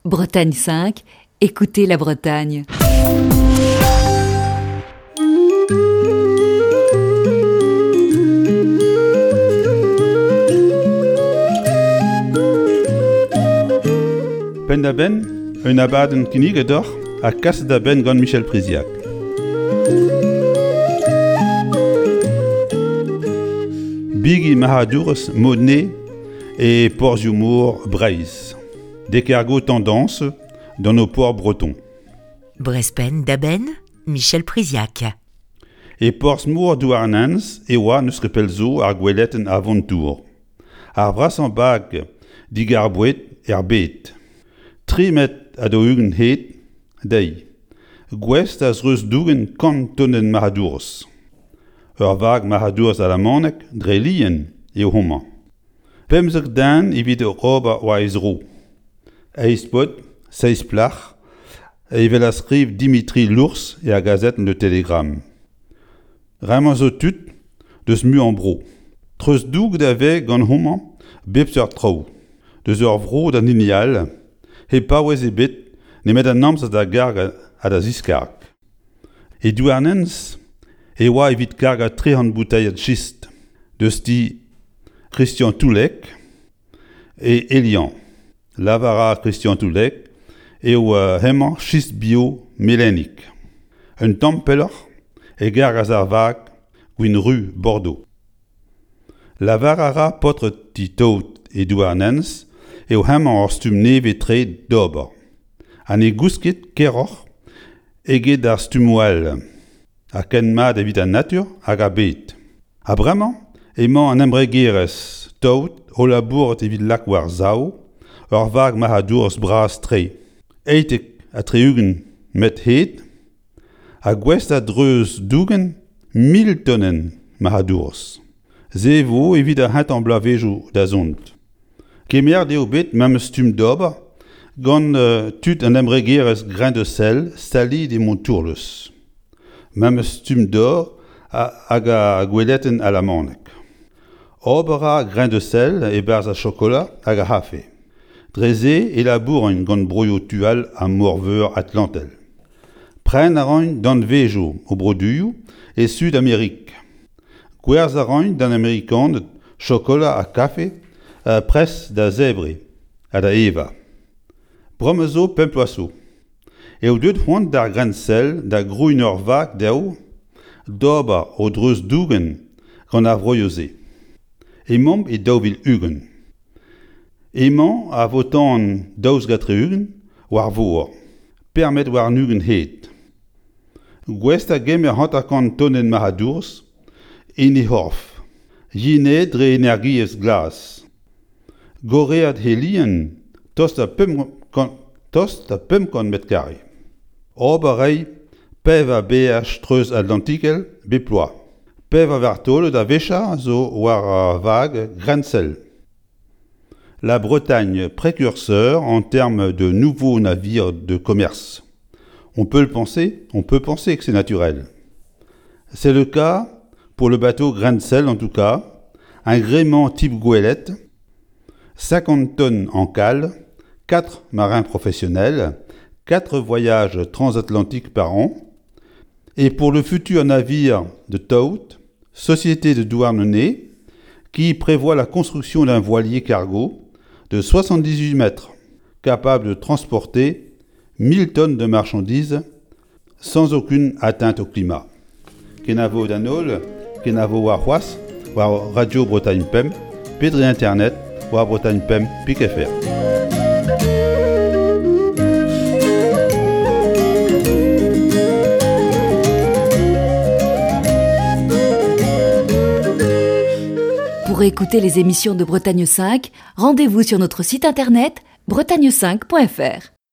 Bretagne 5, écoutez la Bretagne. Pen da ben, un abaden kinigedor a kas da ben gant Michel Priziac. Bigi Mahadours, Modné et ports humour Breiz. Décargo tendance dans nos ports bretons. Brespen daben, Michel Priziac. Et ports mour douarnans et oa neus repelzo ar gweletten avontour. Ar vras an bag digarbouet bet. 3 met a do ugen het, dei. Gwest as reus dougen kantonen Mahadours. Ur vag Mahadours a la manek, dre lien e homa. Pemzek dan evit ur roba oa ezro. Eispot, 6 plach, e vel a skriv Dimitri Lours e a gazette Le Telegram. Vraiment zo tut, deus mu an bro. Treus doug da veg gant homa, bep sur trau. Deus ur vro da ninial, he pa wez e bet, ne met an amz da garg a da ziskarg. E douarnens, e oa evit karg a 300 bouteilles chist, deus di Christian Toulek e Elian. Lavara Christian Toulek e oa hemañ chist bio mélenik. Un tampeller e garg a zar vag gwin rue Bordeaux. Lavarara potre ti taout e douarnens e o hemañ ur stum neve tre d'ober. An e gousket keroc'h eget ar stum oual. A ken mat evit an natur hag a bet. A bremañ, emañ an embregerez taout o labourt evit lak war zao, ur vag Mahadours bras tre. Eitek a treugen met het, a gwest a dreuz dougen 1000 tonnen Mahadours. Ze vo evit a c'hint an blavejoù da zont. Kemer deo bet mem stum d'ober, gant tut an embregerez grain de sel stali de montourleus. Mem stum d'or hag a gweletten a la manek. Obera grain de sel e barz a chokola hag a hafe. Dreze e labourin gant broio tual a morveur atlantel. Pren a roin d'an vejo o broduioù e Sud-Amerik. Gwerz a roin d'an Amerikan chokola a kafe pres da zebre a da eva. Bromezo pemploasso. E o deud c'hoant d'ar grain sel da grouin ur vag dao d'ober o dreuz dougen gant ar vroioze. Emañ e daouvil ugen. Emañ a votan daouz gatre ugen war vor. Permet war nugen het. Gwest a gemer hanter kant tonnen Mahadours en e horf. Yine dre energiez glas. Goreat he lien tost a pem kan met kare. Oberei pev a BH treuz Atlantikel beploa. Pev a vartol da vecha zo war a vag gransel. La Bretagne précurseur en termes de nouveaux navires de commerce. On peut penser que c'est naturel. C'est le cas pour le bateau grain de sel en tout cas, un gréement type goélette, 50 tonnes en cale, 4 marins professionnels, 4 voyages transatlantiques par an, et pour le futur navire de Taout, société de Douarnenez, qui prévoit la construction d'un voilier cargo de 78 mètres, capable de transporter 1000 tonnes de marchandises sans aucune atteinte au climat. Kenavo Danol, Kenavo Warhuas, war Radio Bretagne Pem, Pedri Internet, war Bretagne Pem, PIC.fr. Pour écouter les émissions de Bretagne 5, rendez-vous sur notre site internet bretagne5.fr.